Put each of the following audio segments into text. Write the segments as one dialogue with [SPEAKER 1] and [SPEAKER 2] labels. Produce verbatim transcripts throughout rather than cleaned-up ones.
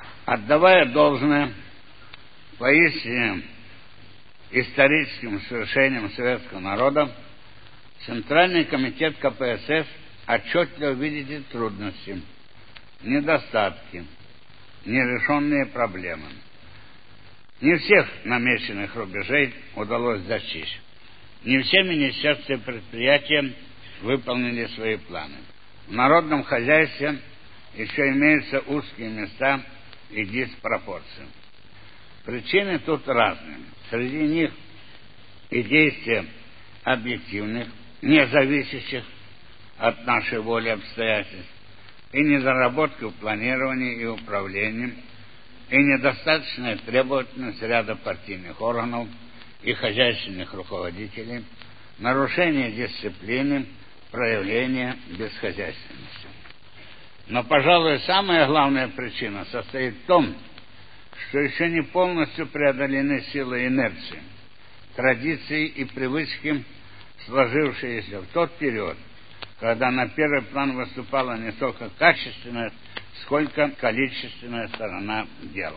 [SPEAKER 1] Отдавая должное поистине историческим свершениям советского народа, Центральный комитет ка пэ эс эс отчетливо видит трудности, недостатки, нерешенные проблемы. Не всех намеченных рубежей удалось достичь. Не все министерства и предприятия выполнили свои планы. В народном хозяйстве еще имеются узкие места и диспропорции. Причины тут разные. Среди них и действия объективных, не зависящих от нашей воли обстоятельств, и недоработки в планировании и управлении, и недостаточная требовательность ряда партийных органов и хозяйственных руководителей, нарушение дисциплины, проявление бесхозяйственности. Но, пожалуй, самая главная причина состоит в том, что еще не полностью преодолены силы инерции, традиции и привычки, сложившиеся в тот период, когда на первый план выступала не только качественная, сколько количественная сторона дела.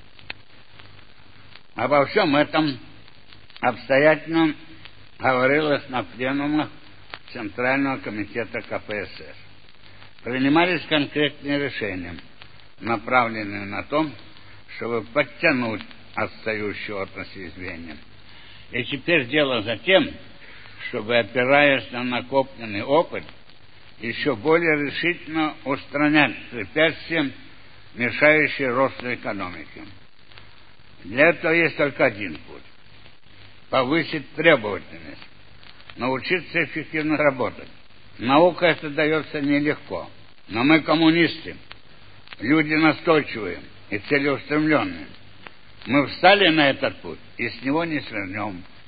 [SPEAKER 1] Обо всем этом обстоятельно говорилось на пленумах Центрального комитета ка пэ эс эс. Принимались конкретные решения, направленные на то, чтобы подтянуть отстающие отрасли звенья. И теперь дело за тем, чтобы, опираясь на накопленный опыт, еще более решительно устранять препятствия, мешающие росту экономики. Для этого есть только один путь – повысить требовательность, научиться эффективно работать. Наука это дается нелегко, но мы коммунисты, люди настойчивые и целеустремленные. Мы встали на этот путь и с него не свернем.